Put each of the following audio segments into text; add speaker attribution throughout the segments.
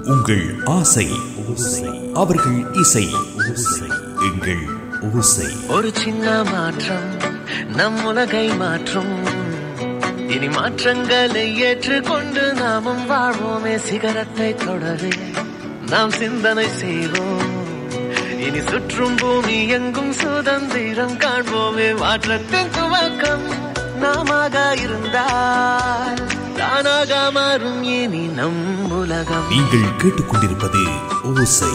Speaker 1: உங்கள் ஆசை அவர்கள் இசை எங்கள் ஓசை.
Speaker 2: ஒரு சின்ன மாற்றம் நம் உலகை மாற்றும். இனி மாற்றங்களை ஏற்றுக்கொண்டு நாமும் வாழ்வோமே. சிகரத்தை தொடவே நாம் சிந்தனை செய்வோம். இனி சுற்றும் பூமி எங்கும் சுதந்திரம் காண்போமே. மாற்றத்தின் துவக்கம் நாமாக இருந்தால் தானாக மாறும் இனி நம் உலகம்.
Speaker 1: நீங்கள் கேட்டுக்கொண்டிருப்பது ஓசை.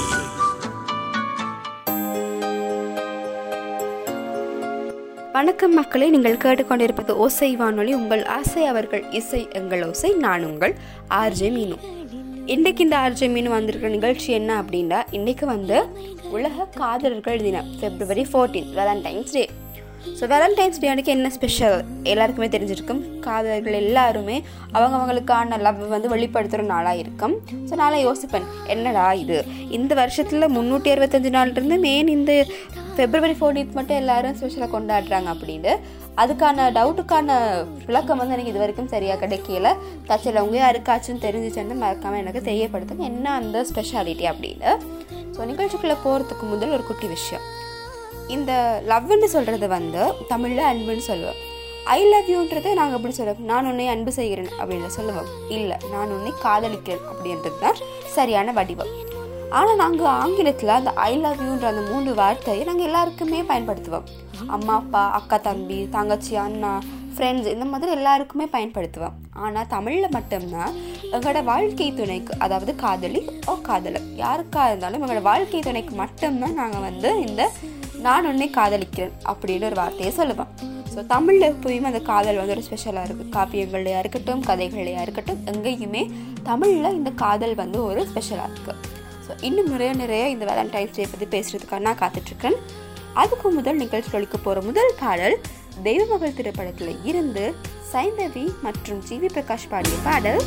Speaker 3: வணக்கம் மக்களே, நீங்கள் கேட்டுக்கொண்டிருப்பது ஓசை வானொலி. உங்கள் ஆசை அவர்கள் இசை எங்கள் ஓசை. நான் உங்கள் ஆர்ஜே மீனு. இன்றைக்கு இந்த ஆர்ஜே மீனு வந்திருக்கிற நிகழ்ச்சி என்ன அப்படின்னா, இன்றைக்கு உலக காதலர்கள் தினம், February 14, Valentine's Day. So Valentine's Day அன்றைக்கி என்ன ஸ்பெஷல் எல்லாருக்குமே தெரிஞ்சிருக்கும். காதலர்கள் எல்லாருமே அவங்களுக்கான லவ் வெளிப்படுத்துகிற நாளாக இருக்கும். ஸோ நாளாக யோசிப்பேன், என்னடா இது இந்த வருஷத்தில் 365 நாள் இருந்து மெயின் இந்த February 14 மட்டும் எல்லாரும் ஸ்பெஷலாக கொண்டாடுறாங்க அப்படின்னு. அதுக்கான டவுட்டுக்கான விளக்கம் எனக்கு இது வரைக்கும் சரியாக கிடைக்கல. தச்சிலவங்க யாருக்காச்சும் தெரிஞ்சிச்சுன்னு மறக்காமல் எனக்கு தெரியப்படுத்துங்க என்ன அந்த ஸ்பெஷாலிட்டி அப்படின்னு. ஸோ நிகழ்ச்சிக்குள்ளே போகிறதுக்கு முதல் ஒரு குட்டி விஷயம். இந்த லவ்னு சொல்கிறது தமிழில் அன்புன்னு சொல்லுவோம். ஐ லவ் யூன்றதை நாங்கள் எப்படி சொல்லுவோம், நான் உன்னை அன்பு செய்கிறேன் அப்படின்னு சொல்லுவோம். இல்லை, நான் உன்னை காதலிக்கிறேன் அப்படின்றது தான் சரியான வடிவம். ஆனால் நாங்கள் ஆங்கிலத்தில் அந்த ஐ லவ் யூன்ற அந்த 3 வார்த்தையை நாங்கள் எல்லாருக்குமே பயன்படுத்துவோம். அம்மா அப்பா, அக்கா தம்பி, தங்கச்சி, அண்ணா, ஃப்ரெண்ட்ஸ், இந்த மாதிரி எல்லாருக்குமே பயன்படுத்துவோம். ஆனால் தமிழில் மட்டும்தான் எங்களோட வாழ்க்கை துணைக்கு, அதாவது காதலி ஓ காதலர் யாருக்காக இருந்தாலும் எங்களோட வாழ்க்கை துணைக்கு மட்டும்தான் நாங்கள் இந்த நான் உன்னை காதலிக்கிறேன் அப்படின்னு ஒரு வார்த்தையை சொல்லுவோம். ஸோ தமிழில் எப்போயுமே அந்த காதல் ஒரு ஸ்பெஷலாக இருக்குது. காப்பியங்கள்லையாக இருக்கட்டும், கதைகள்லையாக இருக்கட்டும், எங்கேயுமே தமிழில் இந்த காதல் ஒரு ஸ்பெஷலாக இருக்குது. ஸோ இன்னும் நிறைய இந்த வேலண்டைன்ஸ் டே பற்றி பேசுகிறதுக்காக நான் காத்துட்ருக்கேன். அதுக்கு முதல் நிகழ்ச்சி ஒழிக்க போகிற முதல் பாடல் தெய்வமகள் திரைப்படத்தில் இருந்து சைந்தவி மற்றும் ஜிவி பிரகாஷ் பாடிய பாடல்.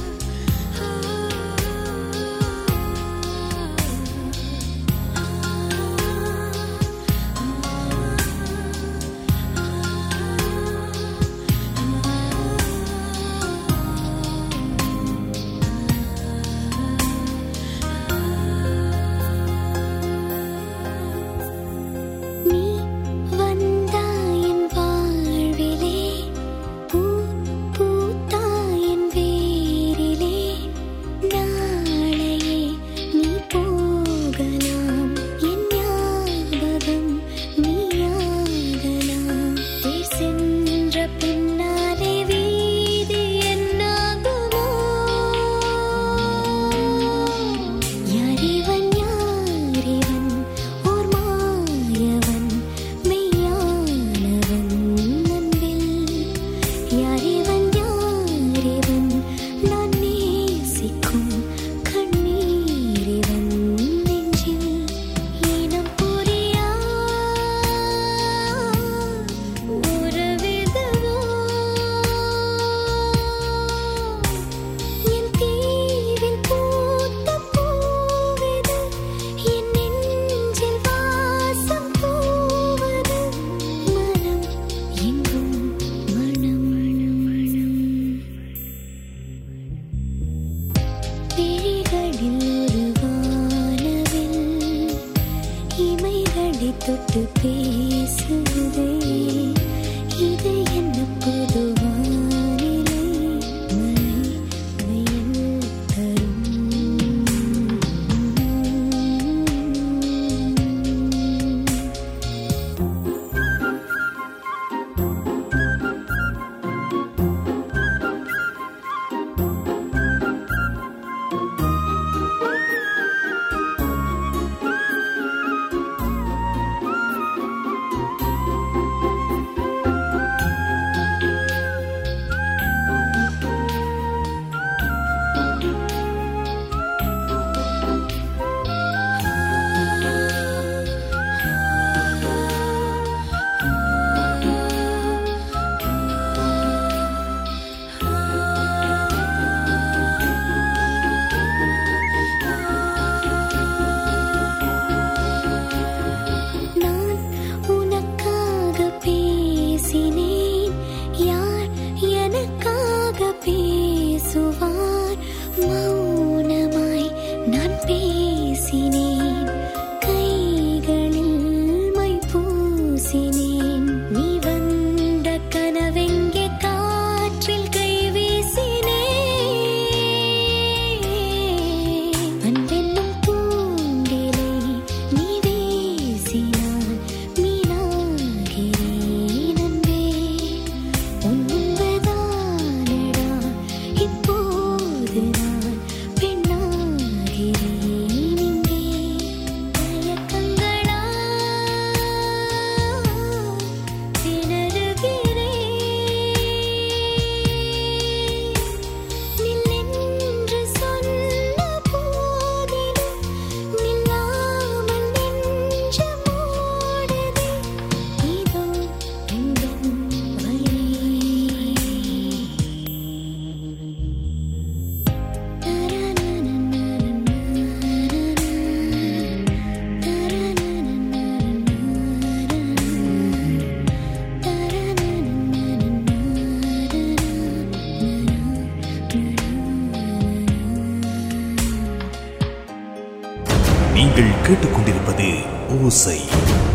Speaker 1: நீங்கள் கேட்டுக்கொண்டிருப்பது ஓசை.